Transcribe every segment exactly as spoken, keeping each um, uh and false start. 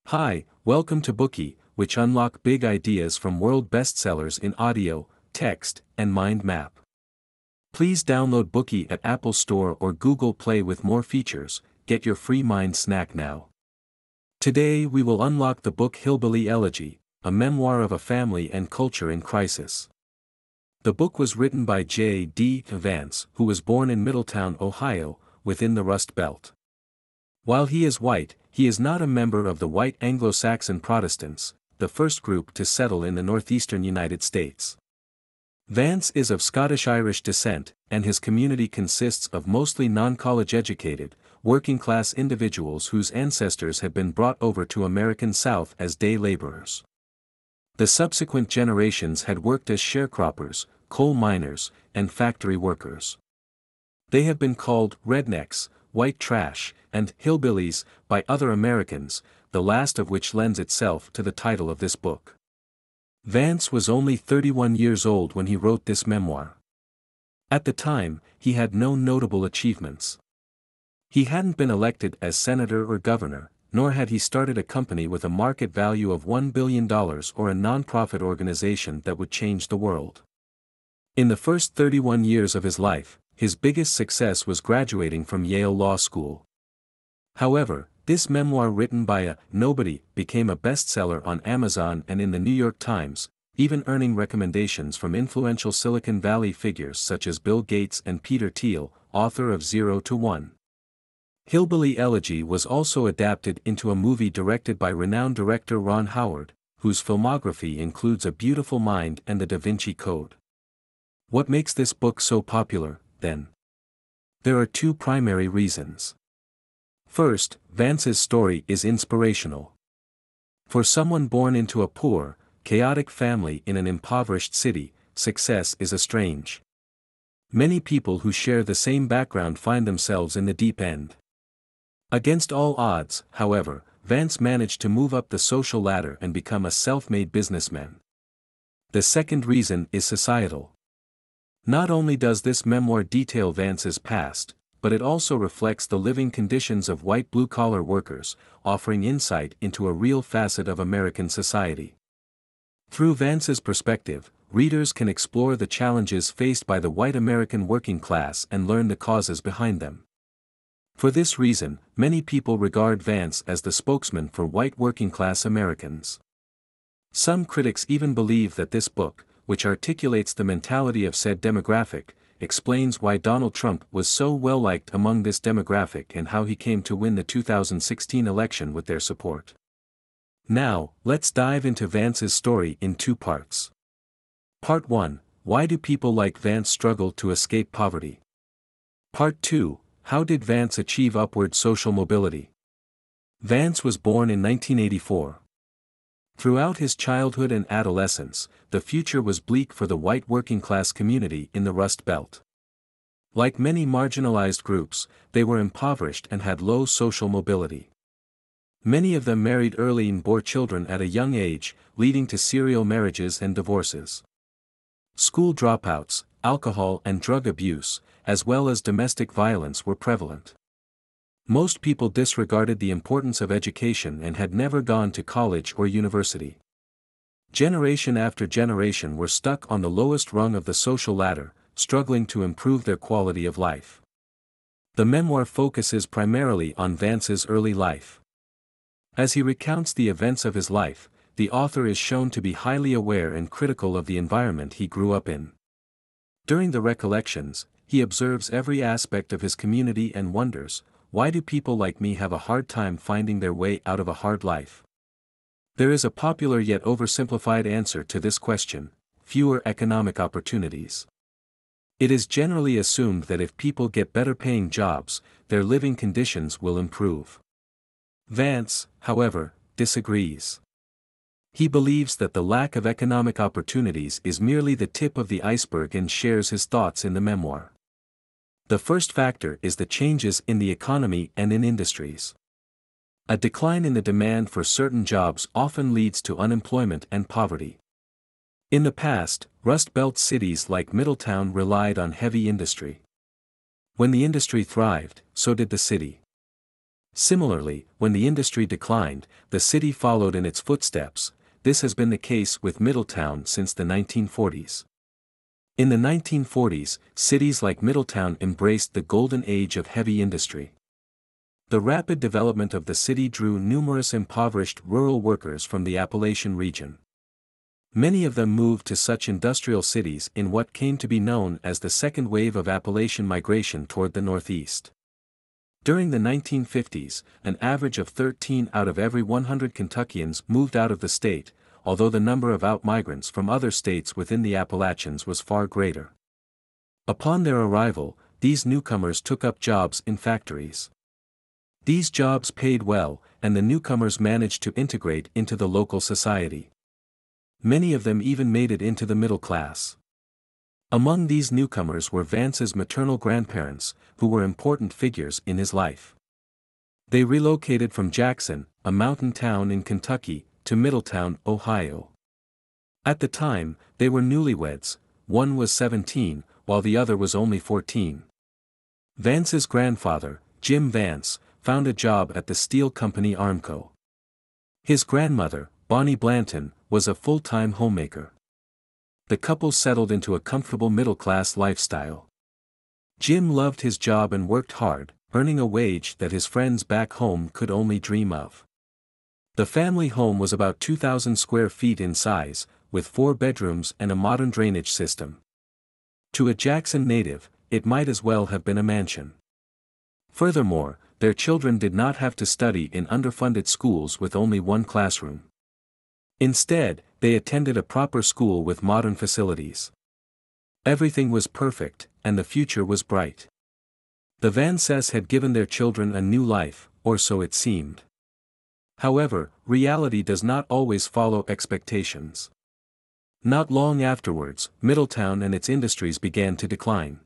Hi, welcome to Bookie, which unlock big ideas from world bestsellers in audio, text, and mind map. Please download Bookie at Apple Store or Google Play with more features. Get your free mind snack now. Today we will unlock the book Hillbilly Elegy, a memoir of a family and culture in crisis. The book was written by J D Vance, who was born in Middletown, Ohio, within the Rust Belt. While he is white, he is not a member of the white Anglo-Saxon Protestants, the first group to settle in the northeastern United States. Vance is of Scottish-Irish descent, and his community consists of mostly non-college educated, working-class individuals whose ancestors had been brought over to American South as day laborers. The subsequent generations had worked as sharecroppers, coal miners, and factory workers. They have been called rednecks, white trash, and hillbillies by other Americans, the last of which lends itself to the title of this book. Vance was only thirty-one years old when he wrote this memoir. At the time, he had no notable achievements. He hadn't been elected as senator or governor, nor had he started a company with a market value of one billion dollars or a non-profit organization that would change the world. In the first thirty-one years of his life, his biggest success was graduating from Yale Law School. However, this memoir written by a nobody became a bestseller on Amazon and in the New York Times, even earning recommendations from influential Silicon Valley figures such as Bill Gates and Peter Thiel, author of Zero to One. Hillbilly Elegy was also adapted into a movie directed by renowned director Ron Howard, whose filmography includes A Beautiful Mind and The Da Vinci Code. What makes this book so popular, then? There are two primary reasons. First, Vance's story is inspirational. For someone born into a poor, chaotic family in an impoverished city, success is a strange. Many people who share the same background find themselves in the deep end. Against all odds, however, Vance managed to move up the social ladder and become a self-made businessman. The second reason is societal. Not only does this memoir detail Vance's past, but it also reflects the living conditions of white blue-collar workers, offering insight into a real facet of American society. Through Vance's perspective, readers can explore the challenges faced by the white American working class and learn the causes behind them. For this reason, many people regard Vance as the spokesman for white working-class Americans. Some critics even believe that this book, which articulates the mentality of said demographic, explains why Donald Trump was so well-liked among this demographic and how he came to win the two thousand sixteen election with their support. Now, let's dive into Vance's story in two parts. Part one, Why do people like Vance struggle to escape poverty? Part two, How did Vance achieve upward social mobility? Vance was born in nineteen eighty-four. Throughout his childhood and adolescence, the future was bleak for the white working-class community in the Rust Belt. Like many marginalized groups, they were impoverished and had low social mobility. Many of them married early and bore children at a young age, leading to serial marriages and divorces. School dropouts, alcohol and drug abuse, as well as domestic violence were prevalent. Most people disregarded the importance of education and had never gone to college or university. Generation after generation were stuck on the lowest rung of the social ladder, struggling to improve their quality of life. The memoir focuses primarily on Vance's early life. As he recounts the events of his life, the author is shown to be highly aware and critical of the environment he grew up in. During the recollections, he observes every aspect of his community and wonders, why do people like me have a hard time finding their way out of a hard life? There is a popular yet oversimplified answer to this question: fewer economic opportunities. It is generally assumed that if people get better paying jobs, their living conditions will improve. Vance, however, disagrees. He believes that the lack of economic opportunities is merely the tip of the iceberg and shares his thoughts in the memoir. The first factor is the changes in the economy and in industries. A decline in the demand for certain jobs often leads to unemployment and poverty. In the past, Rust Belt cities like Middletown relied on heavy industry. When the industry thrived, so did the city. Similarly, when the industry declined, the city followed in its footsteps. This has been the case with Middletown since the nineteen forties. In the nineteen forties, cities like Middletown embraced the golden age of heavy industry. The rapid development of the city drew numerous impoverished rural workers from the Appalachian region. Many of them moved to such industrial cities in what came to be known as the second wave of Appalachian migration toward the Northeast. During the nineteen fifties, an average of thirteen out of every one hundred Kentuckians moved out of the state, although the number of out-migrants from other states within the Appalachians was far greater. Upon their arrival, these newcomers took up jobs in factories. These jobs paid well, and the newcomers managed to integrate into the local society. Many of them even made it into the middle class. Among these newcomers were Vance's maternal grandparents, who were important figures in his life. They relocated from Jackson, a mountain town in Kentucky, to Middletown, Ohio. At the time, they were newlyweds. One was seventeen, while the other was only fourteen. Vance's grandfather, Jim Vance, found a job at the steel company Armco. His grandmother, Bonnie Blanton, was a full-time homemaker. The couple settled into a comfortable middle-class lifestyle. Jim loved his job and worked hard, earning a wage that his friends back home could only dream of. The family home was about two thousand square feet in size, with four bedrooms and a modern drainage system. To a Jackson native, it might as well have been a mansion. Furthermore, their children did not have to study in underfunded schools with only one classroom. Instead, they attended a proper school with modern facilities. Everything was perfect, and the future was bright. The Vances had given their children a new life, or so it seemed. However, reality does not always follow expectations. Not long afterwards, Middletown and its industries began to decline.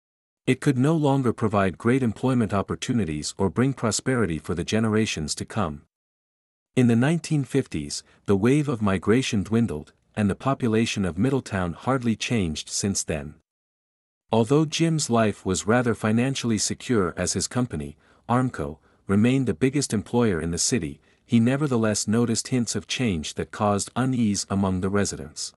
It could no longer provide great employment opportunities or bring prosperity for the generations to come. In the nineteen fifties, the wave of migration dwindled, and the population of Middletown hardly changed since then. Although Jim's life was rather financially secure as his company, Armco, remained the biggest employer in the city, he nevertheless noticed hints of change that caused unease among the residents.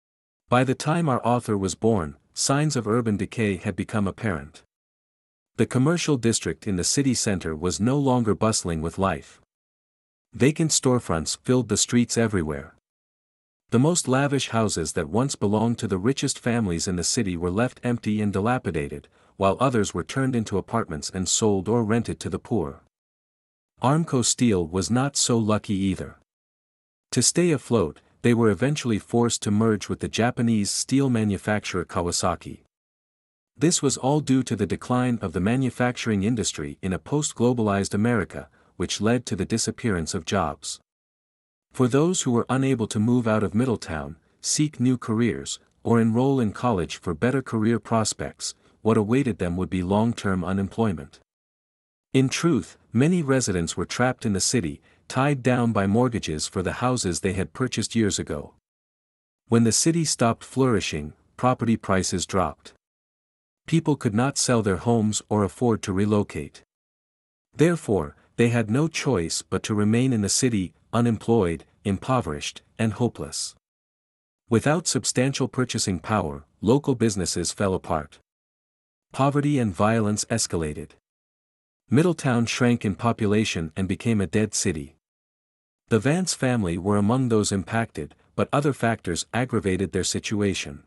By the time our author was born, signs of urban decay had become apparent. The commercial district in the city center was no longer bustling with life. Vacant storefronts filled the streets everywhere. The most lavish houses that once belonged to the richest families in the city were left empty and dilapidated, while others were turned into apartments and sold or rented to the poor. Armco Steel was not so lucky either. To stay afloat, they were eventually forced to merge with the Japanese steel manufacturer Kawasaki. This was all due to the decline of the manufacturing industry in a post-globalized America, which led to the disappearance of jobs. For those who were unable to move out of Middletown, seek new careers, or enroll in college for better career prospects, what awaited them would be long-term unemployment. In truth, many residents were trapped in the city, tied down by mortgages for the houses they had purchased years ago. When the city stopped flourishing, property prices dropped. People could not sell their homes or afford to relocate. Therefore, they had no choice but to remain in the city, unemployed, impoverished, and hopeless. Without substantial purchasing power, local businesses fell apart. Poverty and violence escalated. Middletown shrank in population and became a dead city. The Vance family were among those impacted, but other factors aggravated their situation.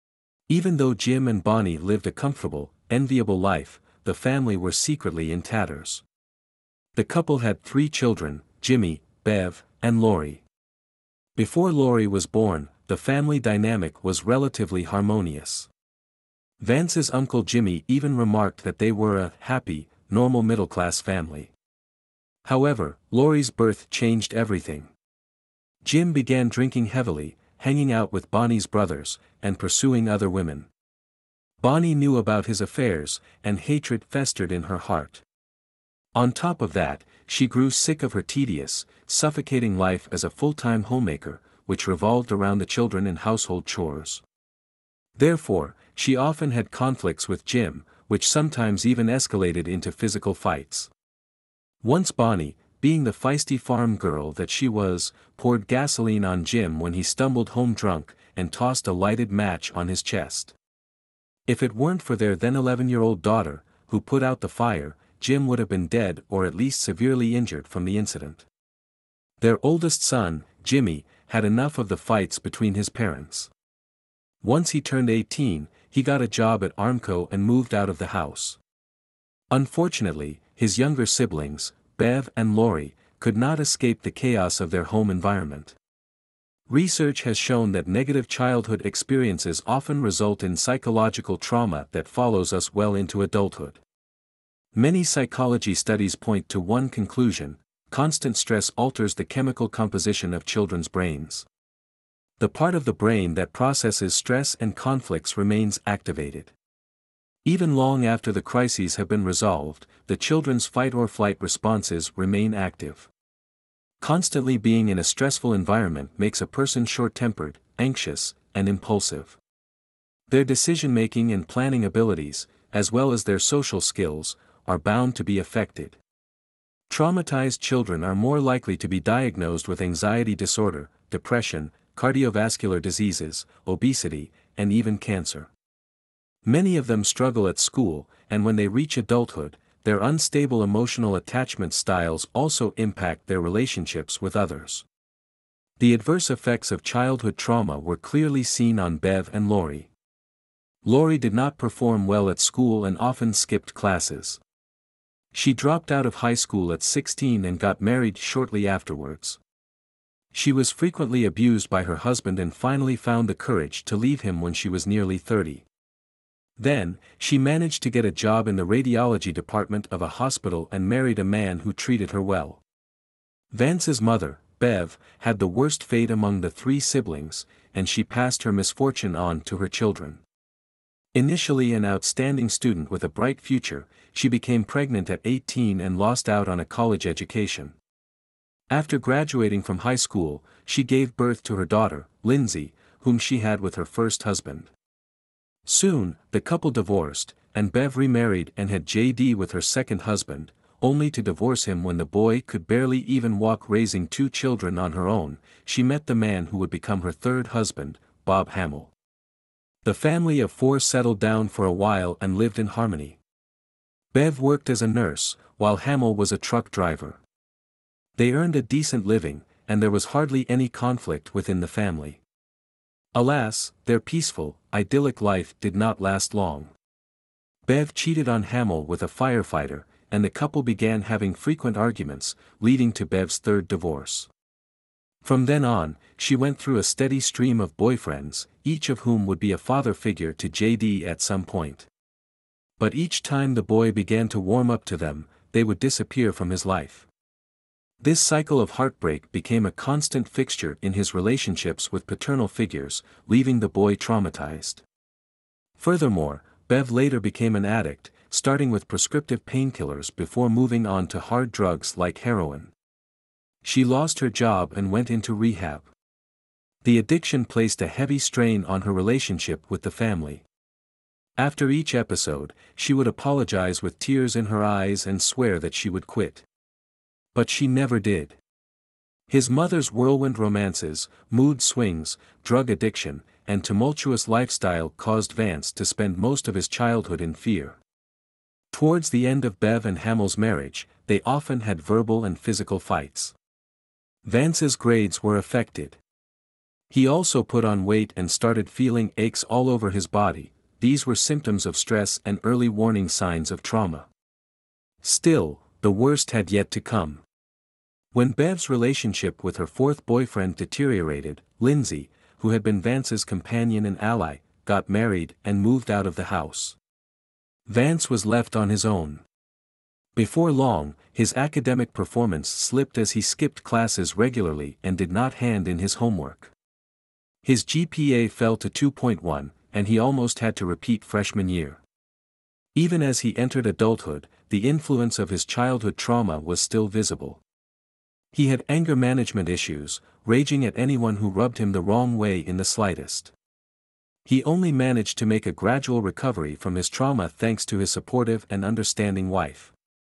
Even though Jim and Bonnie lived a comfortable, enviable life, the family were secretly in tatters. The couple had three children, Jimmy, Bev, and Lori. Before Lori was born, the family dynamic was relatively harmonious. Vance's uncle Jimmy even remarked that they were a happy, normal middle-class family. However, Lori's birth changed everything. Jim began drinking heavily, hanging out with Bonnie's brothers, and pursuing other women. Bonnie knew about his affairs, and hatred festered in her heart. On top of that, she grew sick of her tedious, suffocating life as a full-time homemaker, which revolved around the children and household chores. Therefore, she often had conflicts with Jim, which sometimes even escalated into physical fights. Once Bonnie, being the feisty farm girl that she was, poured gasoline on Jim when he stumbled home drunk, and tossed a lighted match on his chest. If it weren't for their then eleven-year-old daughter, who put out the fire, Jim would have been dead or at least severely injured from the incident. Their oldest son, Jimmy, had enough of the fights between his parents. Once he turned eighteen, he got a job at Armco and moved out of the house. Unfortunately, his younger siblings, Bev and Lori, could not escape the chaos of their home environment. Research has shown that negative childhood experiences often result in psychological trauma that follows us well into adulthood. Many psychology studies point to one conclusion: constant stress alters the chemical composition of children's brains. The part of the brain that processes stress and conflicts remains activated. Even long after the crises have been resolved, the children's fight-or-flight responses remain active. Constantly being in a stressful environment makes a person short-tempered, anxious, and impulsive. Their decision-making and planning abilities, as well as their social skills, are bound to be affected. Traumatized children are more likely to be diagnosed with anxiety disorder, depression, cardiovascular diseases, obesity, and even cancer. Many of them struggle at school, and when they reach adulthood, their unstable emotional attachment styles also impact their relationships with others. The adverse effects of childhood trauma were clearly seen on Bev and Lori. Lori did not perform well at school and often skipped classes. She dropped out of high school at sixteen and got married shortly afterwards. She was frequently abused by her husband and finally found the courage to leave him when she was nearly thirty. Then, she managed to get a job in the radiology department of a hospital and married a man who treated her well. Vance's mother, Bev, had the worst fate among the three siblings, and she passed her misfortune on to her children. Initially an outstanding student with a bright future, she became pregnant at eighteen and lost out on a college education. After graduating from high school, she gave birth to her daughter, Lindsay, whom she had with her first husband. Soon, the couple divorced, and Bev remarried and had J D with her second husband, only to divorce him when the boy could barely even walk. Raising two children on her own, she met the man who would become her third husband, Bob Hamill. The family of four settled down for a while and lived in harmony. Bev worked as a nurse, while Hamill was a truck driver. They earned a decent living, and there was hardly any conflict within the family. Alas, their peaceful, idyllic life did not last long. Bev cheated on Hamill with a firefighter, and the couple began having frequent arguments, leading to Bev's third divorce. From then on, she went through a steady stream of boyfriends, each of whom would be a father figure to J D at some point. But each time the boy began to warm up to them, they would disappear from his life. This cycle of heartbreak became a constant fixture in his relationships with paternal figures, leaving the boy traumatized. Furthermore, Bev later became an addict, starting with prescriptive painkillers before moving on to hard drugs like heroin. She lost her job and went into rehab. The addiction placed a heavy strain on her relationship with the family. After each episode, she would apologize with tears in her eyes and swear that she would quit. But she never did. His mother's whirlwind romances, mood swings, drug addiction, and tumultuous lifestyle caused Vance to spend most of his childhood in fear. Towards the end of Bev and Hamill's marriage, they often had verbal and physical fights. Vance's grades were affected. He also put on weight and started feeling aches all over his body. These were symptoms of stress and early warning signs of trauma. Still, the worst had yet to come. When Bev's relationship with her fourth boyfriend deteriorated, Lindsay, who had been Vance's companion and ally, got married and moved out of the house. Vance was left on his own. Before long, his academic performance slipped as he skipped classes regularly and did not hand in his homework. His G P A fell to two point one, and he almost had to repeat freshman year. Even as he entered adulthood, the influence of his childhood trauma was still visible. He had anger management issues, raging at anyone who rubbed him the wrong way in the slightest. He only managed to make a gradual recovery from his trauma thanks to his supportive and understanding wife.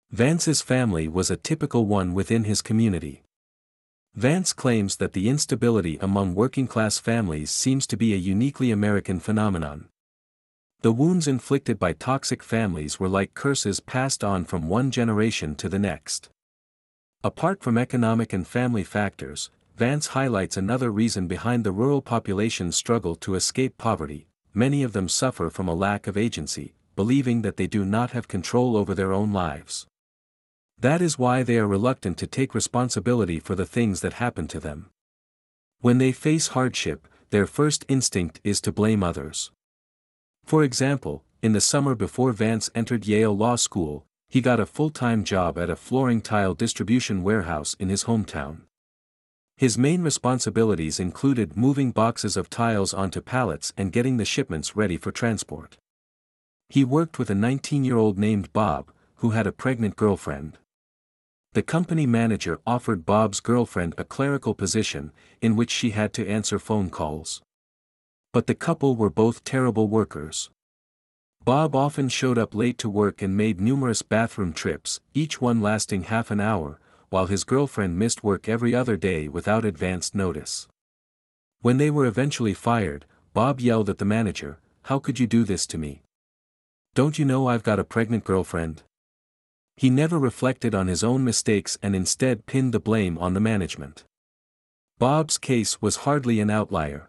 Vance's family was a typical one within his community. Vance claims that the instability among working-class families seems to be a uniquely American phenomenon. The wounds inflicted by toxic families were like curses passed on from one generation to the next. Apart from economic and family factors, Vance highlights another reason behind the rural population's struggle to escape poverty. Many of them suffer from a lack of agency, believing that they do not have control over their own lives. That is why they are reluctant to take responsibility for the things that happen to them. When they face hardship, their first instinct is to blame others. For example, in the summer before Vance entered Yale Law School, he got a full-time job at a flooring tile distribution warehouse in his hometown. His main responsibilities included moving boxes of tiles onto pallets and getting the shipments ready for transport. He worked with a nineteen-year-old named Bob, who had a pregnant girlfriend. The company manager offered Bob's girlfriend a clerical position, in which she had to answer phone calls. But the couple were both terrible workers. Bob often showed up late to work and made numerous bathroom trips, each one lasting half an hour, while his girlfriend missed work every other day without advanced notice. When they were eventually fired, Bob yelled at the manager, "How could you do this to me? Don't you know I've got a pregnant girlfriend?" He never reflected on his own mistakes and instead pinned the blame on the management. Bob's case was hardly an outlier.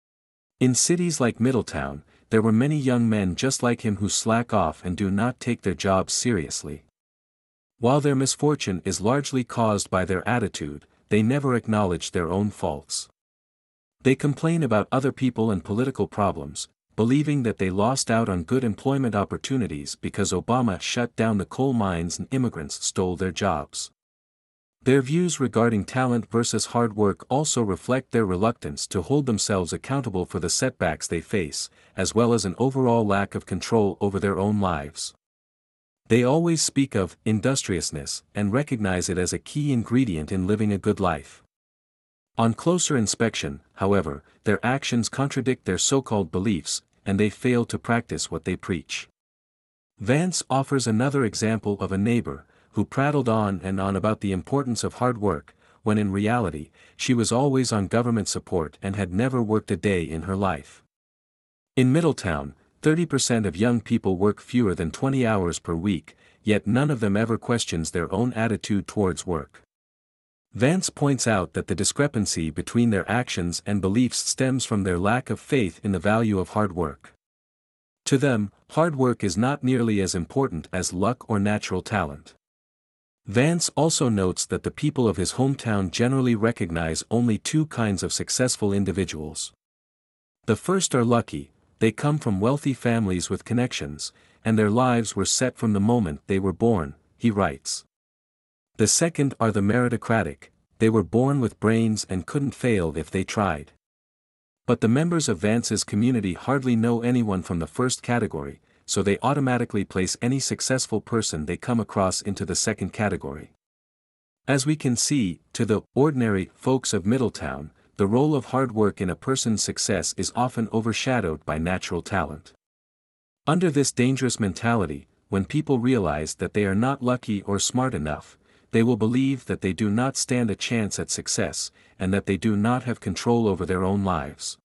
In cities like Middletown, there were many young men just like him who slack off and do not take their jobs seriously. While their misfortune is largely caused by their attitude, they never acknowledge their own faults. They complain about other people and political problems, believing that they lost out on good employment opportunities because Obama shut down the coal mines and immigrants stole their jobs. Their views regarding talent versus hard work also reflect their reluctance to hold themselves accountable for the setbacks they face, as well as an overall lack of control over their own lives. They always speak of industriousness and recognize it as a key ingredient in living a good life. On closer inspection, however, their actions contradict their so-called beliefs, and they fail to practice what they preach. Vance offers another example of a neighbor, who prattled on and on about the importance of hard work, when in reality, she was always on government support and had never worked a day in her life. In Middletown, thirty percent of young people work fewer than twenty hours per week, yet none of them ever questions their own attitude towards work. Vance points out that the discrepancy between their actions and beliefs stems from their lack of faith in the value of hard work. To them, hard work is not nearly as important as luck or natural talent. Vance also notes that the people of his hometown generally recognize only two kinds of successful individuals. The first are lucky, they come from wealthy families with connections, and their lives were set from the moment they were born, he writes. The second are the meritocratic, they were born with brains and couldn't fail if they tried. But the members of Vance's community hardly know anyone from the first category, so they automatically place any successful person they come across into the second category. As we can see, to the ordinary folks of Middletown, the role of hard work in a person's success is often overshadowed by natural talent. Under this dangerous mentality, when people realize that they are not lucky or smart enough, they will believe that they do not stand a chance at success, and that they do not have control over their own lives.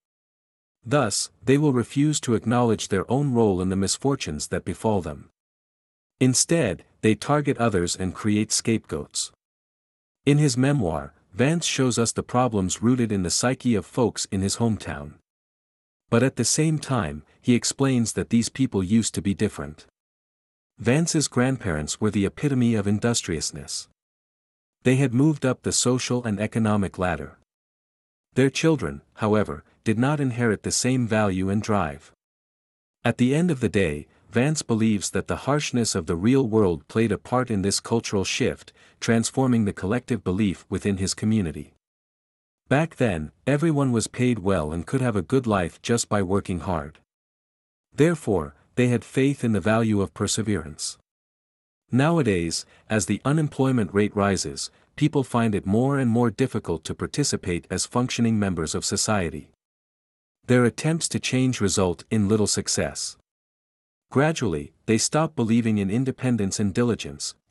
Thus, they will refuse to acknowledge their own role in the misfortunes that befall them. Instead, they target others and create scapegoats. In his memoir, Vance shows us the problems rooted in the psyche of folks in his hometown. But at the same time, he explains that these people used to be different. Vance's grandparents were the epitome of industriousness. They had moved up the social and economic ladder. Their children, however, did not inherit the same value and drive. At the end of the day, Vance believes that the harshness of the real world played a part in this cultural shift, transforming the collective belief within his community. Back then, everyone was paid well and could have a good life just by working hard. Therefore, they had faith in the value of perseverance. Nowadays, as the unemployment rate rises, people find it more and more difficult to participate as functioning members of society. Their attempts to change result in little success. Gradually, they stop believing in independence and diligence,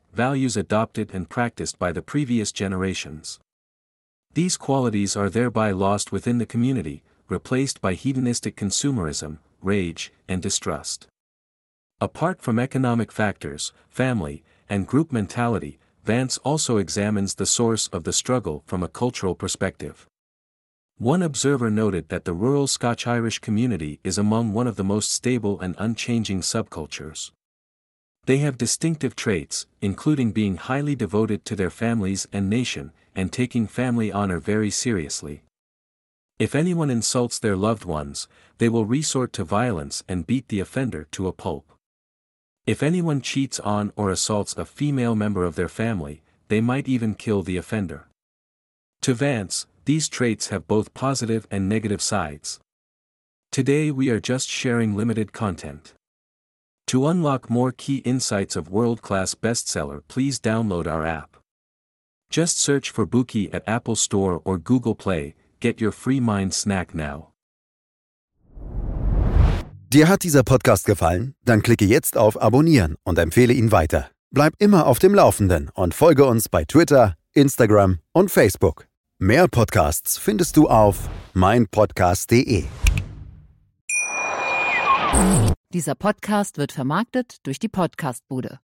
values adopted and practiced by the previous generations. These qualities are thereby lost within the community, replaced by hedonistic consumerism, rage, and distrust. Apart from economic factors, family, and group mentality, Vance also examines the source of the struggle from a cultural perspective. One observer noted that the rural Scotch-Irish community is among one of the most stable and unchanging subcultures. They have distinctive traits, including being highly devoted to their families and nation, and taking family honor very seriously. If anyone insults their loved ones, they will resort to violence and beat the offender to a pulp. If anyone cheats on or assaults a female member of their family, they might even kill the offender. To Vance, these traits have both positive and negative sides. Today we are just sharing limited content. To unlock more key insights of world-class bestseller, please download our app. Just search for Bookey at Apple Store or Google Play, get your free mind snack now. Dir hat dieser Podcast gefallen? Dann klicke jetzt auf Abonnieren und empfehle ihn weiter. Bleib immer auf dem Laufenden und folge uns bei Twitter, Instagram und Facebook. Mehr Podcasts findest du auf mein podcast punkt de. Dieser Podcast wird vermarktet durch die Podcastbude.